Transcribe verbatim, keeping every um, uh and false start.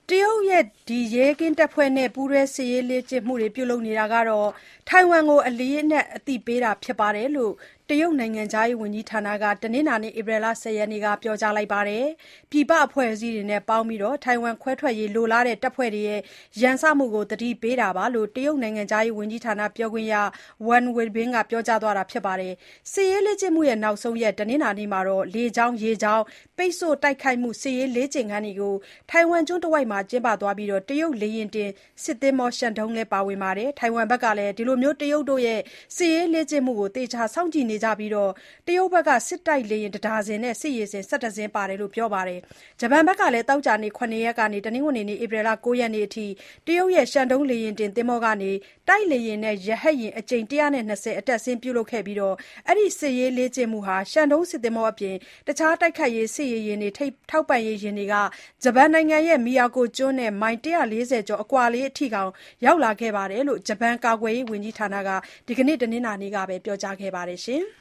တရုတ်ရဲ့ရဲကင်းတပ်ဖွဲ့နဲ့ပူးတွဲစစ်ရေးလေ့ကျင့်မှုတွေပြုလုပ်နေတာဟာထိုင်ဝမ်ကိုအလေးအနက်အသိပေးတာဖြစ်တယ်လို့တရုတ်နိုင်ငံခြားရေးဝန်ကြီးဌာနကတနင်္လာနေ့ဧပြီလ၁၀ရက်နေ့ကပြောကြားလိုက်ပါတယ်။ပြည်ပအဖွဲ့အစည်းတွေနဲ့ပေါင်းပြီးထိုင်ဝမ်ခွဲထွက်ရေးလိုလားတဲ့တပ်ဖွဲ့တွေရဲ့ရန်စမှုကိုသတိပေးတာပါလို့တရုတ်နိုင်ငံခြားရေးဝန်ကြီးဌာနပြောခွင့်ရ Wang Wenbin ကပြောကြားသွားတာပါ။စစ်ရေးလေ့ကျင့်မှုနောက်ဆုံးရက်တနင်္လာနေ့မှာလေကြောင်းရေကြောင်းပိတ်ဆို့တိုက်ခိုက်မှုစစ်ရေးလေ့ကျင့်ခန်းတွေကိုထိုင်ဝမ်ကျွန်းတဝိုက်မှာကျင်းပသွားပြီးတရုတ်လေယာဉ်တင်စစ်သင်္ဘောရှန်တုံးလည်းပါဝင်ပါတယ်။ထိုင်ဝမ်ဘက်ကလည်းဒီလိုတရုတ်တို့ရဲ့စစ်ရေးလေ့ကျင့်မှုကိုသေချာစောင့်ကြည့်နေကြပြီးတရုတ်ဘက်ကစစ်တိုက်လေယာဉ်တဒါဇင်နဲ့စစ်ရေယာဉ်၁၁စင်းပါတယ်လို့ပြောပါတယ်။ဂျပန်ဘက်ကလည်းသောကြာနေ့၇ရက်ကနေတနင်္ဂနွေနေ့ဧပြီလ၉ရက်နေ့အထိတရုတ်ရဲ့ရှန်တုံးလေယာဉ်တင်သင်္ဘောကနေတိုက်လေယာဉ်နဲ့ရဟတ်ယာဉ်အကြိမ်၁၂၀အတက်အဆင်းပြုလုပ်ခဲ့ပြီးအဲဒီစစ်ရေးလေ့ကျင့်မှုဟာရှန်တုံးစစ်သင်္ဘောအပြင်တခြားတိုက်ခိုက်ရေးစစ်ရေယာဉ်တွေထောက်ပံ့ရေးယာဉ်တွေကဂျပန်နိုင်ငံရဲ့မီယာကိုကျွန်းနဲ့မိုင်၁၄၀ကျော်အကွာလေးအထိရောက်လာခဲ့တယ်လို့ဂျပန်ကာကွယ်ရေးဝန်ကြီးဌာနကဒီကနေ့တနင်္လာနေ့ကပြောကြားခဲ့ပါတယ်။